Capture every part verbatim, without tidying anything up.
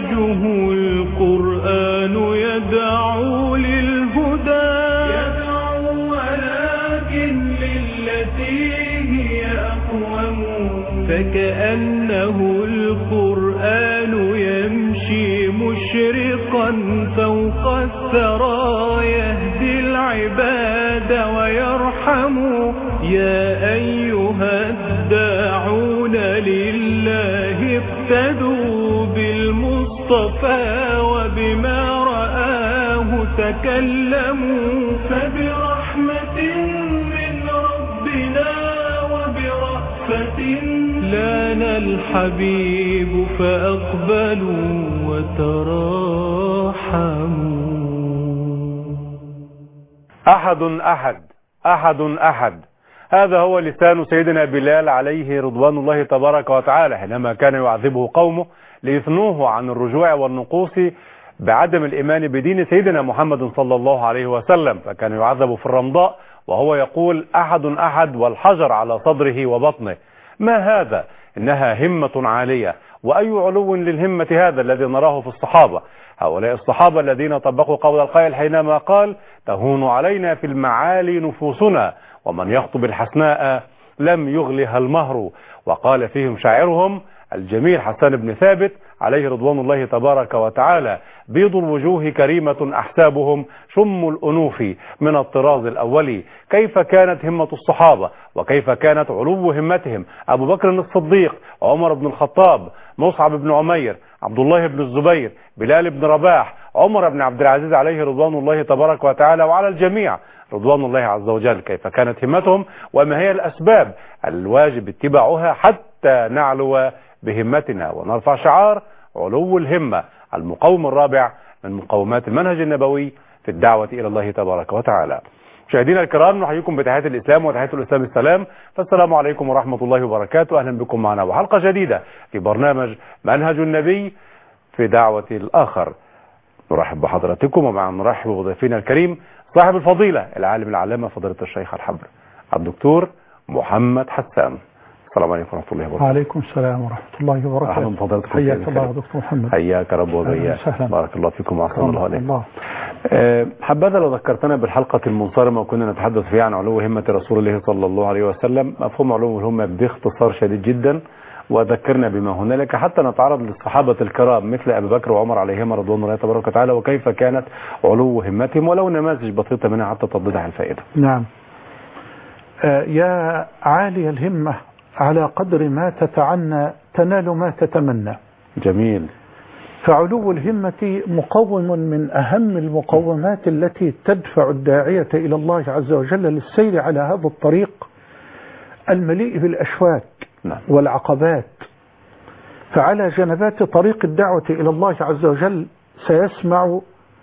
منهجه القرآن يدعو للهدى، يدعو ولكن للتي هي أقوم، فكأنه القرآن يمشي مشرقا فوق الثرى، يهدي العباد ويرحم. يا أيها الداعون لله اقتدوا بالمصطفى، وبما رآه تكلموا، فبرحمة من ربنا وبرأفة لنا الحبيب فأقبلوا وتراحموا. أحد أحد أحد أحد، هذا هو لسان سيدنا بلال عليه رضوان الله تبارك وتعالى حينما كان يعذبه قومه ليثنوه عن الرجوع والنقوص بعدم الإيمان بدين سيدنا محمد صلى الله عليه وسلم، فكان يعذب في الرمضاء وهو يقول أحد أحد والحجر على صدره وبطنه. ما هذا؟ إنها همة عالية، وأي علو للهمة هذا الذي نراه في الصحابة، هؤلاء الصحابة الذين طبقوا قول القائل حينما قال تهون علينا في المعالي نفوسنا، ومن يخطب الحسناء لم يغلها المهر. وقال فيهم شاعرهم الجميل حسان بن ثابت عليه رضوان الله تبارك وتعالى بيض الوجوه كريمة أحسابهم شم الأنوف من الطراز الأولي. كيف كانت همة الصحابة وكيف كانت علو همتهم؟ أبو بكر الصديق، عمر بن الخطاب، مصعب بن عمير، عبد الله بن الزبير، بلال بن رباح، عمر بن عبد العزيز عليه رضوان الله تبارك وتعالى وعلى الجميع رضوان الله عز وجل. كيف كانت همتهم وما هي الأسباب الواجب اتباعها حتى نعلو بهمتنا ونرفع شعار علو الهمة، المقوم الرابع من مقومات المنهج النبوي في الدعوة إلى الله تبارك وتعالى. مشاهدينا الكرام، نحييكم بتحيات الإسلام وتحيات الإسلام السلام، فالسلام عليكم ورحمة الله وبركاته. أهلا بكم معنا وحلقة جديدة في برنامج منهج النبي في دعوة الآخر. نرحب بحضراتكم ومع نرحب بضيفنا الكريم صاحب الفضيلة العالم العلامة فضيلة الشيخ الحبر الدكتور محمد حسان. السلام عليكم ورحمة الله وبركاته. وعليكم السلام ورحمة الله وبركاته. أهلا بفضيلتكم. حياك الله دكتور محمد. حياك رب وبياك. بارك الله فيكم وأحسن الله عليكم. أه حبذا لو ذكرتنا بالحلقة المنصرمة وكنا نتحدث فيها عن علو همة رسول الله صلى الله عليه وسلم، مفهوم علو الهمة باختصار شديد جدا، وذكرنا بما هنالك حتى نتعرض للصحابة الكرام مثل أبي بكر وعمر عليهما رضوان الله تبارك وتعالى، وكيف كانت علو همتهم، ولو نماذج بسيطة منها حتى تضيع الفائدة. نعم. آه يا عالي الهمة، على قدر ما تتعنى تنال ما تتمنى. جميل. فعلو الهمة مقوم من أهم المقومات التي تدفع الداعية إلى الله عز وجل للسير على هذا الطريق المليء بالأشواك نعم. والعقبات. فعلى جنبات طريق الدعوة إلى الله عز وجل سيسمع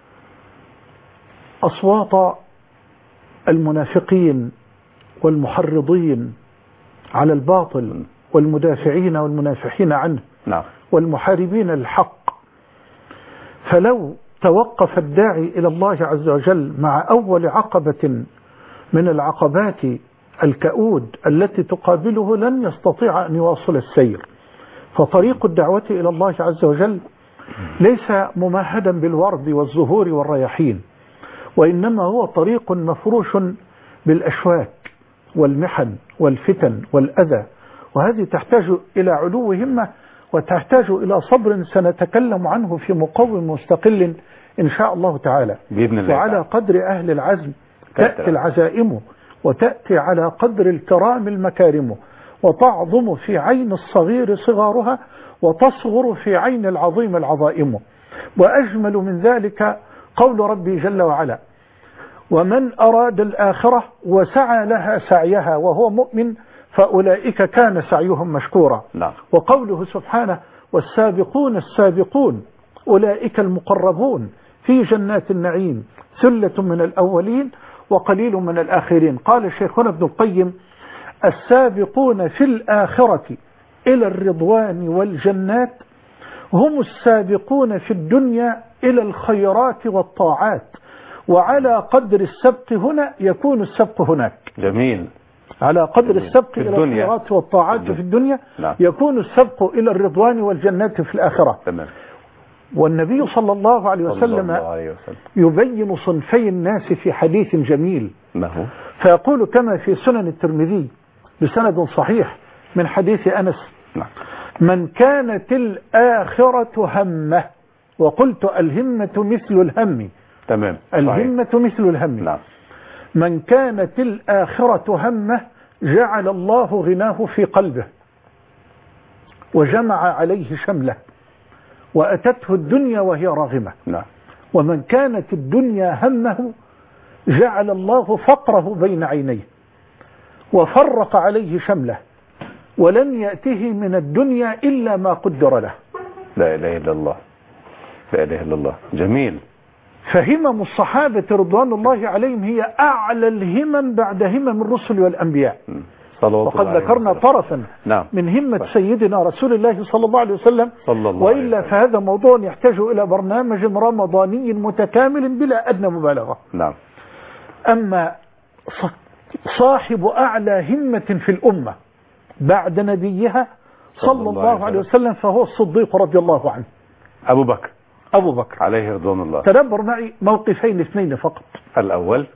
أصوات المنافقين والمحرضين على الباطل والمدافعين والمنافحين عنه نعم. والمحاربين للحق. فلو توقف الداعي إلى الله عز وجل مع أول عقبة من العقبات الكؤود التي تقابله لن يستطيع أن يواصل السير. فطريق الدعوة إلى الله عز وجل ليس ممهدا بالورد والزهور والرياحين، وإنما هو طريق مفروش بالأشواك والمحن والفتن والأذى، وهذه تحتاج إلى علو همة وتحتاج إلى صبر سنتكلم عنه في مقوم مستقل إن شاء الله تعالى بإذن الله. وعلى قدر أهل العزم تأتي العزائم، وتأتي على قدر الكرام المكارم، وتعظم في عين الصغير صغارها، وتصغر في عين العظيم العظائم. وأجمل من ذلك قول ربي جل وعلا: ومن أراد الآخرة وسعى لها سعيها وهو مؤمن فأولئك كان سعيهم مشكورا. نعم. وقوله سبحانه: والسابقون السابقون أولئك المقربون في جنات النعيم ثلة من الأولين وقليل من الآخرين. قال شيخنا ابن القيم: السابقون في الآخرة إلى الرضوان والجنات هم السابقون في الدنيا إلى الخيرات والطاعات، وعلى قدر السبق هنا يكون السبق هناك. جميل. على قدر جميل. السبق إلى الخيرات والطاعات في الدنيا لا. يكون السبق إلى الرضوان والجنات في الآخرة. تمام. والنبي صلى الله عليه صلى وسلم الله عليه وسلم يبين صنفي الناس في حديث جميل، ما هو؟ فيقول كما في سنن الترمذي بسند صحيح من حديث أنس: نعم. من كانت الآخرة همه، وقلت الهمة مثل الهم، تمام، الهمة مثل الهم. نعم. من كانت الآخرة همه جعل الله غناه في قلبه وجمع عليه شمله وأتته الدنيا وهي راغمة. نعم. ومن كانت الدنيا همه جعل الله فقره بين عينيه وفرق عليه شمله ولن يأته من الدنيا إلا ما قدر له. لا إله إلا الله، لا إله إلا الله. جميل. فهمم الصحابة رضوان الله عليهم هي أعلى الهمم بعد همم الرسل والأنبياء. وقد ذكرنا طرفا نعم. من همة سيدنا رسول الله صلى الله عليه وسلم، صلى الله وإلا عليه وسلم. فهذا موضوع يحتاج إلى برنامج رمضاني متكامل بلا أدنى مبالغة. نعم. أما صاحب أعلى همة في الأمة بعد نبيها صلى الله عليه وسلم فهو الصديق رضي الله عنه، أبو بكر أبو بكر عليه رضوان الله. تدبر معي موقفين اثنين فقط. الأول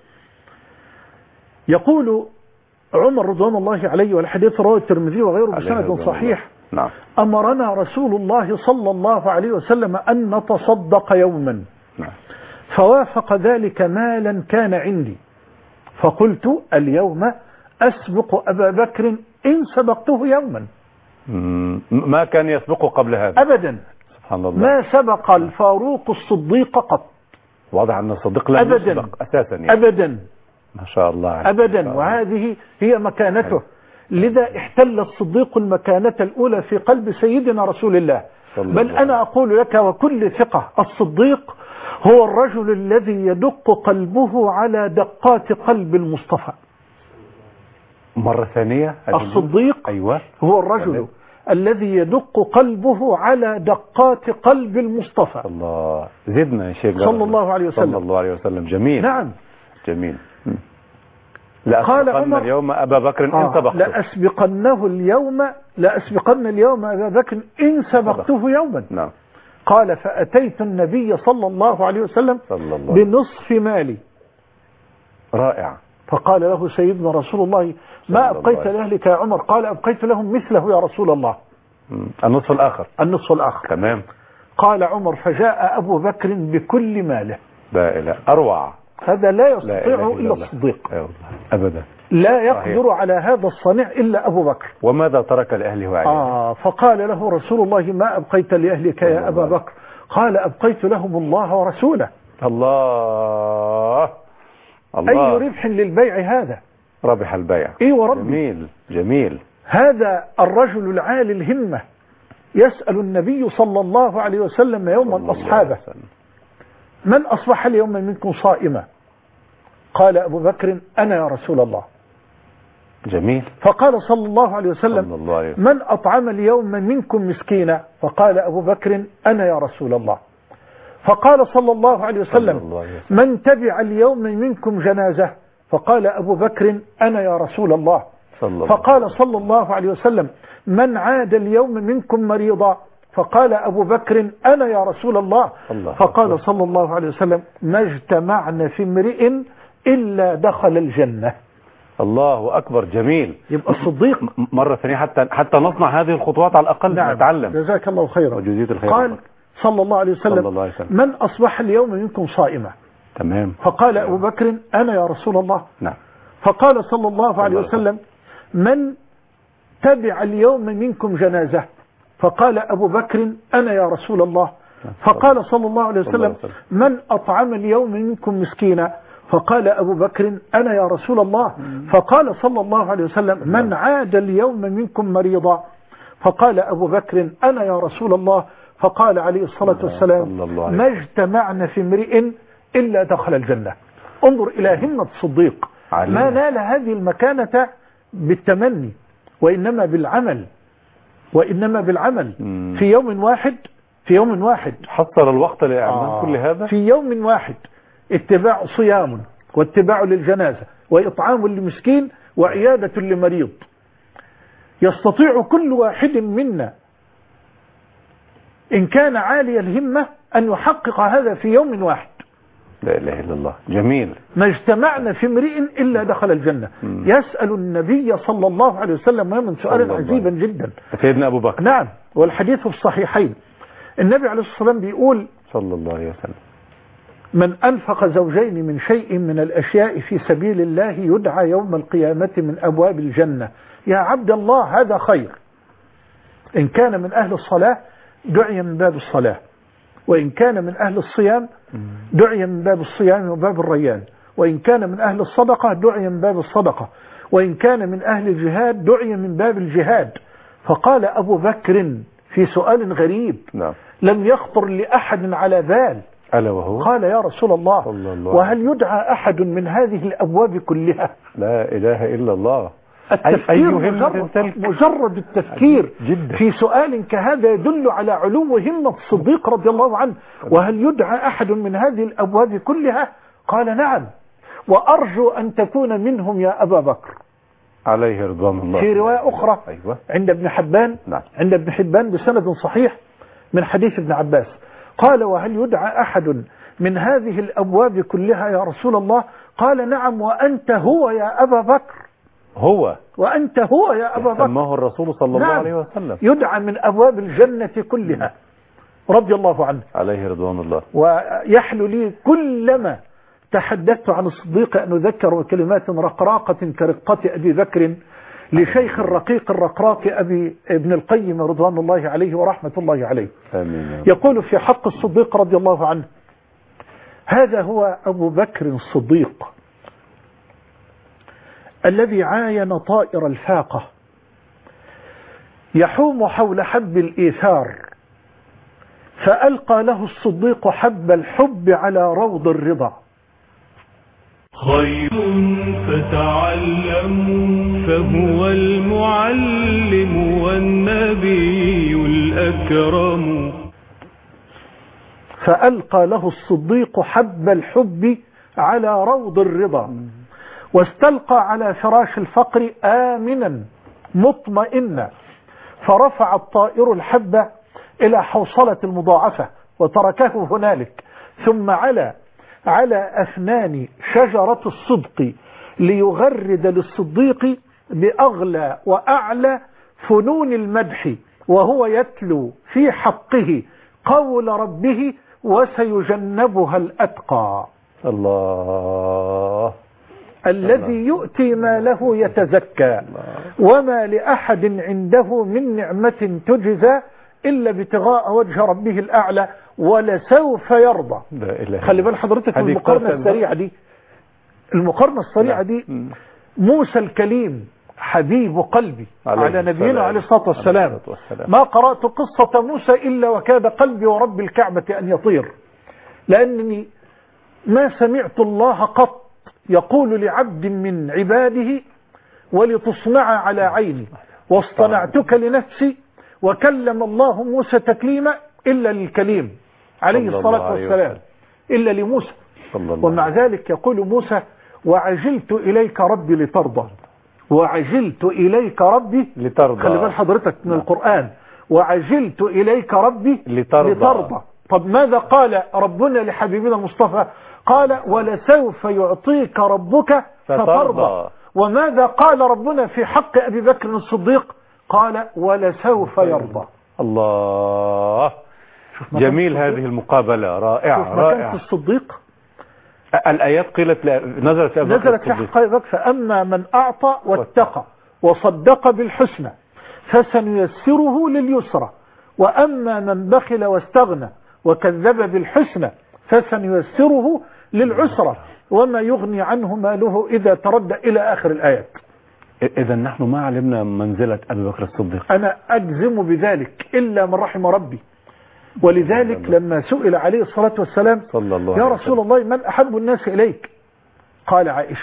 يقول عمر رضوان الله عليه، والحديث رواه الترمذي وغيره بسند صحيح: نعم. أمرنا رسول الله صلى الله عليه وسلم أن نتصدق يوما، نعم. فوافق ذلك مالا كان عندي، فقلت اليوم أسبق أبا بكر إن سبقته يوما. ما كان يسبقه قبل هذا أبدا. سبحان الله. ما سبق الفاروق الصديق قط. واضح أن الصديق لم يسبق أساسا يعني. أبدا ما شاء الله. أبدا. الله. وهذه هي مكانته. لذا احتل الصديق المكانة الأولى في قلب سيدنا رسول الله. بل أنا أقول لك وكل ثقة: الصديق هو الرجل الذي يدق قلبه على دقات قلب المصطفى. مرة ثانية. الصديق أيوة. هو الرجل أيوة. الذي يدق قلبه على دقات قلب المصطفى. الله. زدنا يا شيخ. صلى الله عليه وسلم. صلى الله عليه وسلم. جميل. نعم. جميل. لأسبقن اليوم أبا بكر إن آه سبقته. لأسبقنه اليوم لأسبقن اليوم أبا بكر إن سبقته يوما. نعم. قال: فأتيت النبي صلى الله عليه وسلم صلى الله بنصف مالي. رائع. فقال له سيدنا رسول الله: ما أبقيت لأهلك يا عمر؟ قال: أبقيت لهم مثله يا رسول الله. النصف الآخر. النصف الآخر. تمام. قال عمر: فجاء أبو بكر بكل ماله. لا إله. أروع. هذا لا يستطيعه إلا الصديق. أبدا. لا يقدر على هذا الصنيع إلا أبو بكر. وماذا ترك لأهله وعياله؟ آه فقال له رسول الله: ما أبقيت لأهلك يا أبا بكر؟ قال: أبقيت لهم الله ورسوله. الله الله. أي ربح للبيع هذا؟ ربح البيع. إيه وربي. جميل جميل. هذا الرجل العالي الهمة يسأل النبي صلى الله عليه وسلم يوما أصحابه: من أصبح اليوم منكم صائما؟ قال أبو بكر: أنا يا رسول الله. جميل. فقال صلى الله عليه وسلم: صلى الله عليه وسلم. من أطعم اليوم منكم مسكينا؟ فقال أبو بكر: أنا يا رسول الله. فقال صلى الله عليه وسلم: الله عليه وسلم. من تبع اليوم منكم جنازة؟ فقال أبو بكر: أنا يا رسول الله. صلى فقال صلى الله عليه وسلم: من عاد اليوم منكم مريضا؟ فقال أبو بكر: أنا يا رسول الله. الله. فقال صلى الله عليه وسلم: ما اجتمعنا في امرئ إلا دخل الجنة. الله أكبر. جميل. يبقى الصديق مرة ثانية حتى حتى نصنع هذه الخطوات على الأقل. نعم. نتعلم. جزاك الله خيرا. وجزية الخير. قال صلى الله عليه وسلم: صلى الله عليه وسلم. من أصبح اليوم منكم صائما؟ تمام. فقال أبو بكر: أنا يا رسول الله. نعم. فقال صلى الله عليه وسلم: من تبع اليوم منكم جنازة؟ فقال أبو بكر: أنا يا رسول الله. فقال صلى الله عليه وسلم: من أطعم اليوم منكم مسكينا؟ فقال أبو بكر: أنا يا رسول الله. فقال صلى الله عليه وسلم: من عاد اليوم منكم مريضا؟ فقال أبو بكر: أنا يا رسول الله. فقال عليه الصلاة والسلام: ما اجتمعنا في امرئ إلا دخل الجنة. انظر إلى همة الصديق. ما نال هذه المكانة بالتمني، وإنما بالعمل، وإنما بالعمل. في يوم واحد في يوم واحد حصل الوقت لأعمال آه كل هذا. في يوم واحد اتباع صيام، واتباع للجنازة، وإطعام لمسكين، وعيادة لمريض. يستطيع كل واحد منا إن كان عالي الهمة أن يحقق هذا في يوم واحد. لا إله إلا الله. جميل. ما اجتمعنا في امرئ إلا دخل الجنة. م. يسأل النبي صلى الله عليه وسلم من سؤال عجيبا جدا سيدنا أبو بكر. نعم، والحديث في الصحيحين النبي عليه الصلاة والسلام بيقول صلى الله عليه وسلم: من أنفق زوجين من شيء من الأشياء في سبيل الله يدعى يوم القيامة من أبواب الجنة. يا عبد الله هذا خير. إن كان من أهل الصلاة دعي من باب الصلاة، وإن كان من أهل الصيام دعي من باب الصيام وباب الريان، وإن كان من أهل الصدقة دعي من باب الصدقة، وإن كان من أهل الجهاد دعي من باب الجهاد. فقال أبو بكر في سؤال غريب نعم. لم يخطر لأحد على بال، ألا وهو؟ قال يا رسول الله, الله وهل يدعى أحد من هذه الأبواب كلها؟ لا إله إلا الله. التفكير مجرد, مجرد التفكير جدا في سؤال كهذا يدل على علو همة الصديق رضي الله عنه. وهل يدعى أحد من هذه الأبواب كلها؟ قال نعم، وأرجو أن تكون منهم يا أبا بكر عليه رضوان الله. في رواية أخرى أيوة. عند ابن حبان نعم. عند ابن حبان بسند صحيح من حديث ابن عباس قال وهل يدعى أحد من هذه الأبواب كلها يا رسول الله؟ قال نعم، وأنت هو يا أبا بكر. هو وأنت هو يا أبا بكر. سماه الرسول صلى الله نعم. عليه وسلم. يدعى من أبواب الجنة كلها رضي الله عنه عليه رضوان الله. ويحلو لي كلما تحدثت عن الصديق أن أذكر كلمات رقراقة كرقة أبي بكر لشيخ الرقيق الرقراق أبي ابن القيم رضوان الله عليه ورحمة الله عليه. آمين. يقول في حق الصديق رضي الله عنه: هذا هو أبو بكر الصديق الذي عاين طائر الفاقة يحوم حول حب الإيثار، فألقى له الصديق حب الحب على روض الرضا. خير فتعلموا فهو المعلم والنبي الأكرم. فألقى له الصديق حب الحب على روض الرضا، واستلقى على فراش الفقر آمنا مطمئنا، فرفع الطائر الحب إلى حوصلة المضاعفة وتركه هنالك، ثم على على أفنان شجرة الصدق ليغرد للصديق بأغلى وأعلى فنون المدح، وهو يتلو في حقه قول ربه وسيجنبها الأتقى. الله. الذي يؤتي ما له يتزكى وما لأحد عنده من نعمة تجزى إلا ابتغاء وجه ربه الأعلى ولسوف يرضى. خلي بال حضرتك من المقارنة السريعة دي، المقارنة السريعة دي موسى الكليم حبيب قلبي على نبينا عليه الصلاة والسلام، ما قرأت قصة موسى إلا وكاد قلبي ورب الكعبة أن يطير، لأنني ما سمعت الله قط يقول لعبد من عباده ولتصنع على عيني واصطنعتك لنفسي، وكلم الله موسى تكليما إلا للكليم عليه الصلاة والسلام، إلا لموسى. ومع ذلك يقول موسى وعجلت إليك ربي لترضى، وعجلت إليك ربي لترضى. خلي بال حضرتك من القرآن، وعجلت إليك ربي لترضى. لترضى. طب ماذا قال ربنا لحبيبنا المصطفى؟ قال ولسوف يعطيك ربك فترضى. وماذا قال ربنا في حق أبي بكر الصديق؟ قال ولسوف يرضى. الله. جميل. هذه المقابلة رائعة رائعة. الصديق الآيات قيلت نزلت نزلت في حق أبي بكر: فأما من أعطى واتقى وصدق بالحسنى فسنيسره لليسرى، وأما من بخل واستغنى وكذب بالحسنى فسنيسره للعسرى، وما يغني عنه ماله إذا تردى إلى آخر الآيات. إذا نحن ما علمنا منزلة أبي بكر الصديق. أنا أجزم بذلك إلا من رحم ربي. ولذلك لما سئل عليه الصلاة والسلام صلى الله يا رسول الله من أحب الناس إليك؟ قال عائشة.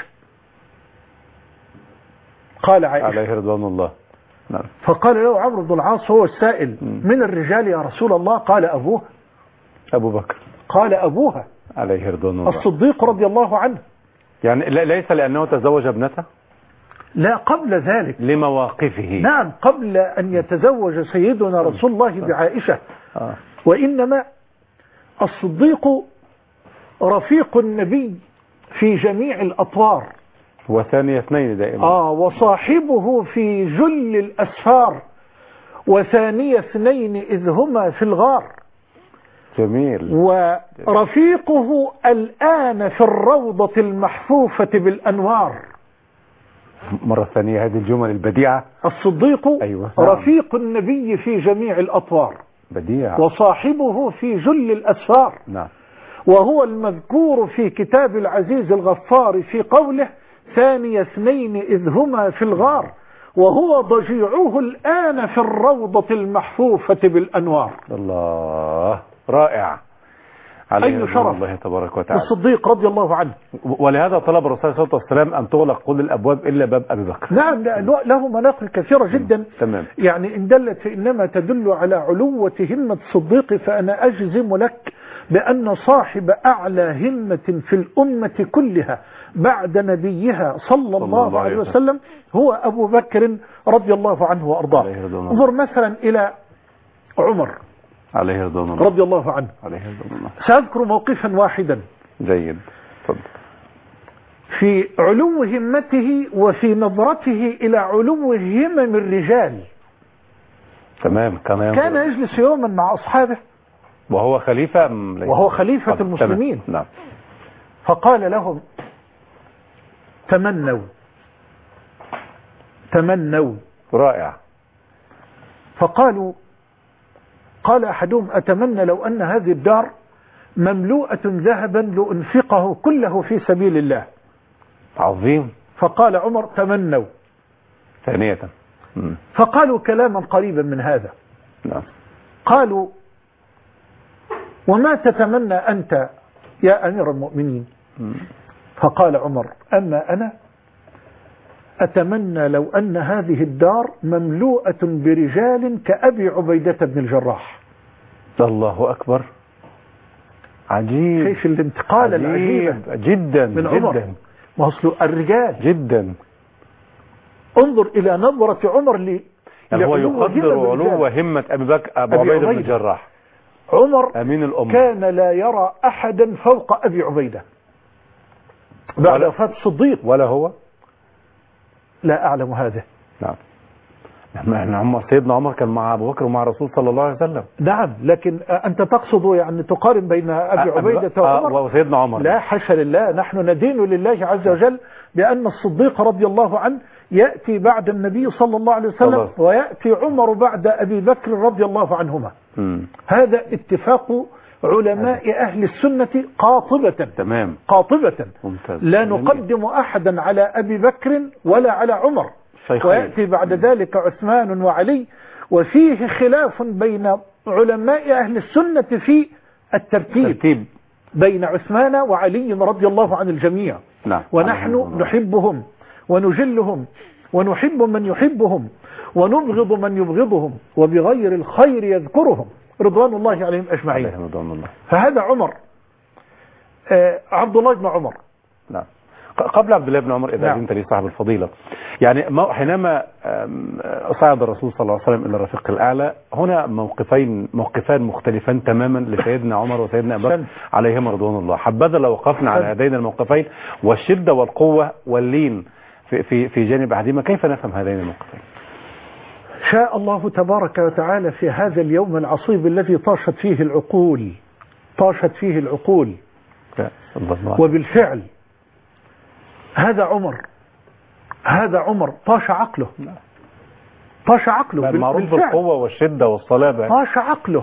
قال عائشة عليه رضوان الله. نعم. فقال له عمرو بن العاص هو السائل: من الرجال يا رسول الله؟ قال أبوها. أبو بكر. قال أبوها عليه رضوان الله. الصديق رضي الله عنه. يعني ليس لأنه تزوج ابنته؟ لا، قبل ذلك لمواقفه. نعم، قبل أن يتزوج سيدنا رسول الله بعائشة. آه. وإنما الصديق رفيق النبي في جميع الأطوار، وثاني اثنين دائما. آه وصاحبه في جل الأسفار، وثاني اثنين إذ هما في الغار. جميل. ورفيقه الآن في الروضة المحفوفة بالأنوار. مرة ثانية هذه الجمل البديعة. الصديق أيوة. رفيق النبي في جميع الأطوار، بديع، وصاحبه في جل الأسفار. نعم. وهو المذكور في كتاب العزيز الغفار في قوله ثاني اثنين إذ هما في الغار، وهو ضجيعه الآن في الروضة المحفوفة بالأنوار. الله، رائع. أي شرف الله تبارك وتعالى الصديق رضي الله عنه. ولهذا طلب الرسول صلى الله عليه وسلم أن تغلق كل الأبواب إلا باب أبي بكر. نعم، له مناقب كثيرة جدا. تمام. يعني إن دلت فإنما تدل على علوة همة الصديق، فأنا أجزم لك بأن صاحب أعلى همة في الأمة كلها بعد نبيها صلى الله عليه وسلم هو أبو بكر رضي الله عنه وأرضاه. انظر مثلا إلى عمر عليه رضوان الله رضي الله عنه. عليه رضوان الله. سأذكر موقفا واحدا. جيد، تفضل. في علو همته وفي نظرته إلى علو همم الرجال. تمام. كان كان يجلس يوما مع أصحابه وهو خليفة وهو خليفة طب. المسلمين. نعم. فقال لهم تمنوا تمنوا. رائع. فقالوا قال أحدهم أتمنى لو أن هذه الدار مملوءة ذهبا لأنفقه كله في سبيل الله. عظيم. فقال عمر تمنوا. ثانية. م. فقالوا كلاما قريبا من هذا. نعم. قالوا وما تتمنى أنت يا أمير المؤمنين؟ م. فقال عمر أما أنا أتمنى لو أن هذه الدار مملوءة برجال كأبي عبيدة بن الجراح. الله أكبر. عجيب. كيف الانتقال العجيب جدا من عمر. جدا. ما أصله الرجال جدا. انظر إلى نظرة عمر ل يعني هو يقدر علو همة أبي بكر أبو عبيدة بن الجراح. عمر أمين الأمة كان لا يرى أحدا فوق أبي عبيدة بعد وفاة الصديق. ولا هو؟ لا أعلم هذا. نعم. نحن عمر سيدنا عمر كان مع أبو بكر ومع الرسول صلى الله عليه وسلم. نعم، لكن أنت تقصد يعني تقارن بين أبي عبيدة وعمر وسيدنا عمر؟ لا حاشا لله، نحن ندين لله عز وجل بأن الصديق رضي الله عنه يأتي بعد النبي صلى الله عليه وسلم الله. ويأتي عمر بعد أبي بكر رضي الله عنهما. م. هذا اتفاق علماء أهل السنة قاطبة. تمام. قاطبة. ممتاز. لا نقدم أحدا على أبي بكر ولا على عمر. شيخين. ويأتي بعد ذلك عثمان وعلي، وفيه خلاف بين علماء أهل السنة في الترتيب ترتيب. بين عثمان وعلي رضي الله عن الجميع. نعم. ونحن نحبهم ونجلهم ونحب من يحبهم ونبغض من يبغضهم وبغير الخير يذكرهم رضوان الله عليهم أجمعين. رضوان الله. فهذا عمر آه عبد الله بن عمر. نعم. قبل عبد الله بن عمر إذا نعم. أنت لي صاحب الفضيلة، يعني حينما صعد الرسول صلى الله عليه وسلم إلى الرفيق الأعلى، هنا موقفين موقفان مختلفان تماما لسيدنا عمر وسيدنا أبو بكر عليهما رضوان الله. حبذا لو وقفنا على هذين الموقفين والشدة والقوة واللين في في في جانب أحدهما، كيف نفهم هذين الموقفين؟ شاء الله تبارك وتعالى في هذا اليوم العصيب الذي طاشت فيه العقول طاشت فيه العقول الله. وبالفعل هذا عمر هذا عمر طاش عقله طاش عقله معروف بالقوة والشدة والصلابة. طاش عقله.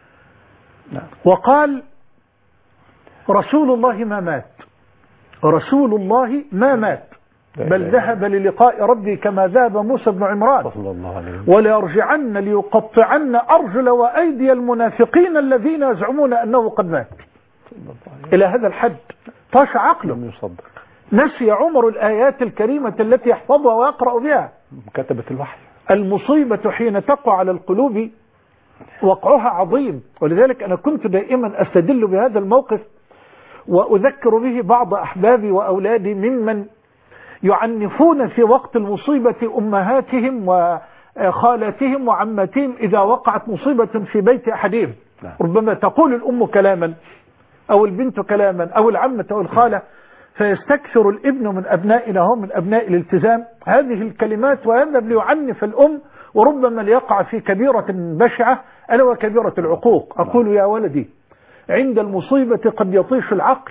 وقال رسول الله ما مات رسول الله ما مات بل ذهب للقاء ربي كما ذهب موسى بن عمران ولا يرجعن ليقطعن أرجل وأيدي المنافقين الذين يزعمون أنه قد مات. إلى هذا الحد طاش عقله. لم يصدق. نسي عمر الآيات الكريمة التي يحفظها ويقرأ بها. كتبت الوحي. المصيبة حين تقع على القلوب وقعها عظيم، ولذلك أنا كنت دائما أستدل بهذا الموقف وأذكر به بعض أحبابي وأولادي ممن يعنفون في وقت المصيبة أمهاتهم وخالاتهم وعماتهم إذا وقعت مصيبة في بيت أحدهم. نعم. ربما تقول الأم كلاما أو البنت كلاما أو العمة أو الخالة، فيستكثر الابن من أبنائنا هم من أبناء الالتزام هذه الكلمات ويذهب ليعنف الأم، وربما ليقع في كبيرة بشعة ألا وكبيرة العقوق. أقول يا ولدي عند المصيبة قد يطيش العقل،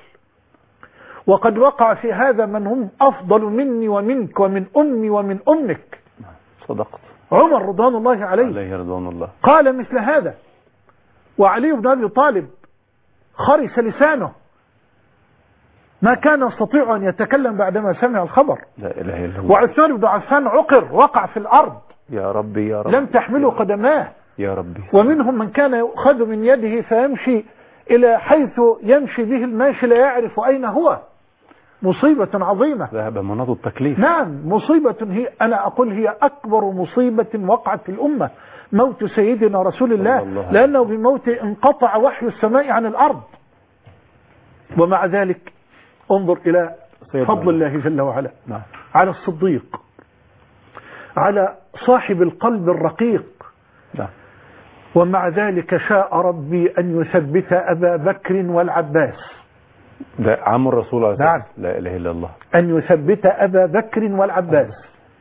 وقد وقع في هذا من هم أفضل مني ومنك ومن أمي ومن أمك. صدقت. عمر رضوان الله عليه عليه رضوان الله قال مثل هذا، وعلي بن أبي طالب خرس لسانه ما كان يستطيع أن يتكلم بعدما سمع الخبر. لا إله إلا الله. وعثمان بن عفان عقر وقع في الأرض يا ربي يا ربي لم تحمله قدماه يا ربي. ومنهم من كان يؤخذ من يده فيمشي إلى حيث يمشي به الماشي لا يعرف أين هو. مصيبة عظيمة. ذهب مناط التكليف. نعم مصيبة هي، أنا أقول هي أكبر مصيبة وقعت في الأمة موت سيدنا رسول الله، لأنه بموته انقطع وحي السماء عن الأرض. ومع ذلك انظر إلى فضل الله جل وعلا نعم. على الصديق، على صاحب القلب الرقيق. نعم. ومع ذلك شاء ربي أن يثبت أبا بكر والعباس. ده عم الرسول عليه نعم. لا إله إلا الله. أن يثبت أبا بكر والعباس.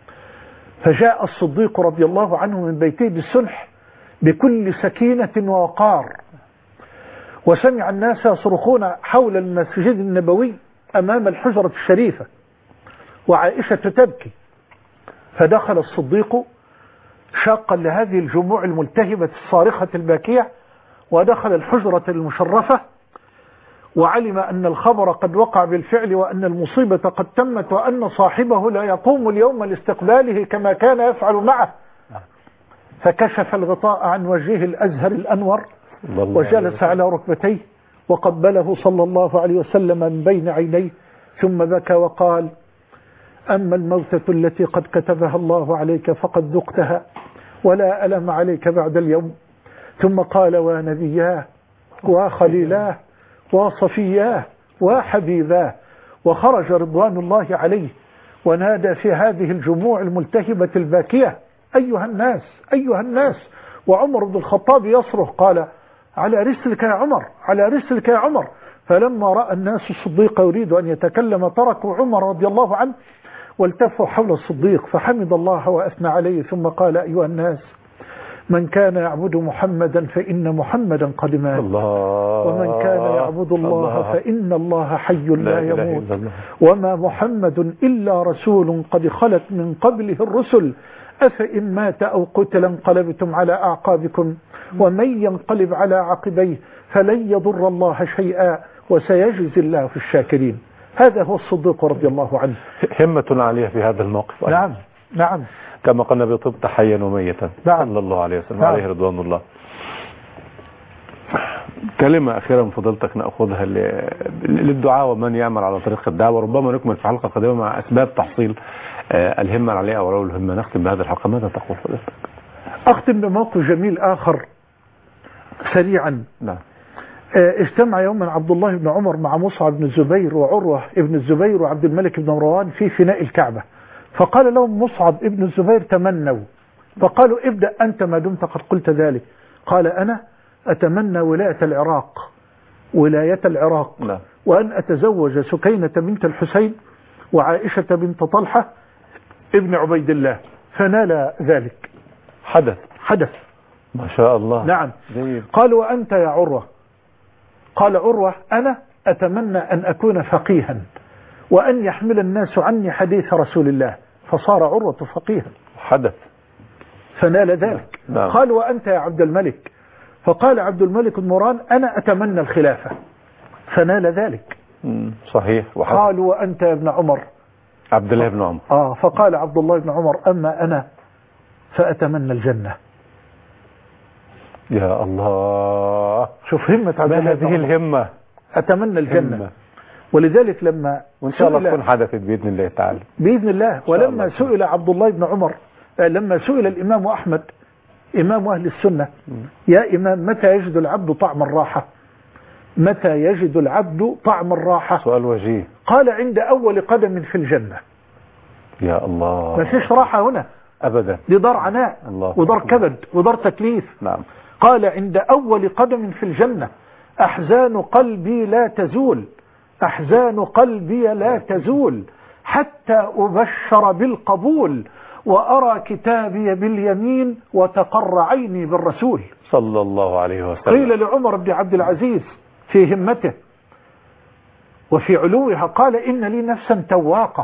فجاء الصديق رضي الله عنه من بيته بالسنح بكل سكينة ووقار، وسمع الناس يصرخون حول المسجد النبوي أمام الحجرة الشريفة، وعائشة تبكي. فدخل الصديق شاقا لهذه الجموع الملتهبة الصارخة الباكية، ودخل الحجرة المشرفة، وعلم أن الخبر قد وقع بالفعل، وأن المصيبة قد تمت، وأن صاحبه لا يقوم اليوم لاستقباله كما كان يفعل معه. فكشف الغطاء عن وجهه الأزهر الأنور وجلس على ركبتيه وقبله صلى الله عليه وسلم من بين عينيه، ثم بكى وقال: أما الموتة التي قد كتبها الله عليك فقد ذقتها، ولا ألم عليك بعد اليوم. ثم قال: ونبياه وخليلاه وصفياه وحبيباه. وخرج رضوان الله عليه ونادى في هذه الجموع الملتهبة الباكية: أيها الناس أيها الناس. وعمر بن الخطاب يصرخ قال: على رسلك يا عمر على رسلك يا عمر. فلما رأى الناس الصديق يريد أن يتكلم تركوا عمر رضي الله عنه والتفوا حول الصديق، فحمد الله وأثنى عليه، ثم قال: أيها الناس، من كان يعبد محمدا فإن محمدا قد مات، ومن كان يعبد الله, الله فإن الله حي لا, لا يموت، وما محمد إلا رسول قد خلت من قبله الرسل، أفإن مات أو قتل انقلبتم على أعقابكم، ومن ينقلب على عقبيه فلن يضر الله شيئا وسيجزي الله في الشاكرين. هذا هو الصديق رضي الله عنه. همة عالية في هذا الموقف. نعم نعم. كما قلنا: بطبت حيا وميتا. نعم. صلى الله عليه وسلم. نعم. عليه رضوان الله. كلمة أخيرة من فضلتك نأخذها للدعاء ومن يعمل على طريق الدعوة. ربما نكمل في حلقة قادمة مع أسباب تحصيل الهمة العالية أو رول الهمة. نختم بهذه الحلقة. ماذا تقول فضلتك؟ أختم بموقف جميل آخر سريعا. نعم. اجتمع يوما عبد الله بن عمر مع مصعب بن الزبير وعروة بن الزبير وعبد الملك بن مروان في فناء الكعبة، فقال لهم مصعب بن الزبير: تمنوا. فقالوا: ابدأ أنت ما دمت قد قلت ذلك. قال: أنا أتمنى ولاية العراق ولاية العراق لا. وأن أتزوج سكينة بنت الحسين وعائشة بنت طلحة ابن عبيد الله. فنال ذلك. حدث حدث ما شاء الله. نعم. جيد. قال: وأنت يا عروة؟ قال عروة: أنا أتمنى أن أكون فقيها وأن يحمل الناس عني حديث رسول الله. فصار عروة فقيها. حدث. فنال ذلك. نعم. قال: وأنت يا عبد الملك؟ فقال عبد الملك بن مروان: أنا أتمنى الخلافة. فنال ذلك. صحيح. وحدث. قالوا: وأنت يا ابن عمر؟ عبد الله بن عمر. آه فقال عبد الله بن عمر: أما أنا فأتمنى الجنة. يا الله. شوف همة عبد الله. هذه الهمة. أتمنى الجنة. همة. ولذلك لما وإن شاء الله تكون حدثت بإذن الله تعالى. بإذن الله. ولما سئل عبد الله بن عمر، لما سئل الإمام أحمد إمام أهل السنة: يا إمام، متى يجد العبد طعم الراحة؟ متى يجد العبد طعم الراحة؟ سؤال وجيه. قال: عند أول قدم في الجنة. يا الله. ما فيش راحة هنا أبدا. دي دار عناء ودار كبد ودار تكليف. نعم. قال عند أول قدم في الجنة: أحزان قلبي لا تزول، أحزان قلبي لا تزول حتى أبشر بالقبول، وأرى كتابي باليمين وتقر عيني بالرسول صلى الله عليه وسلم. قيل لعمر بن عبد العزيز في همته وفي علوها، قال: إن لي نفسا تواقة،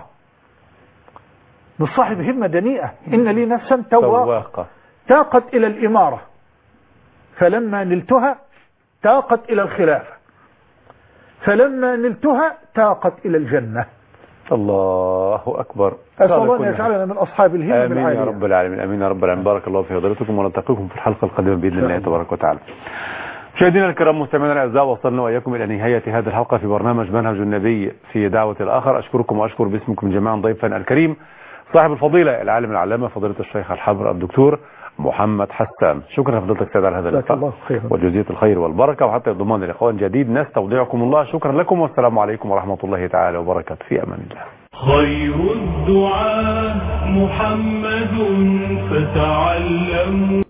بصاحب همة دنيئة، إن لي نفسا تواقة تاقت إلى الإمارة، فلما نلتها تاقت إلى الخلافة، فلما نلتها تاقت إلى الجنة. الله أكبر. أسأل الله أن يجعلنا من أصحاب الهمم العالية. آمين يا رب العالمين، آمين يا رب العالمين. بارك الله في حضرتكم، ونلتقيكم في الحلقة القادمة بإذن الله تبارك وتعالى. مشاهدينا الكرام، مستمعينا الاعزاء، وصلنا واياكم الى نهايه هذه الحلقه في برنامج منهج النبي في دعوه الاخر. اشكركم واشكر باسمكم جميعا ضيفنا الكريم صاحب الفضيله العالم العلامه فضيله الشيخ الحبر الدكتور محمد حسان. شكرا لفضيلتك سيد على هذا اللقاء، وجزية الخير والبركه، وحتى ضمان لقاء جديد نستودعكم الله. شكرا لكم، والسلام عليكم ورحمه الله تعالى وبركاته. في امان الله. خير الدعاء محمد فتعلموا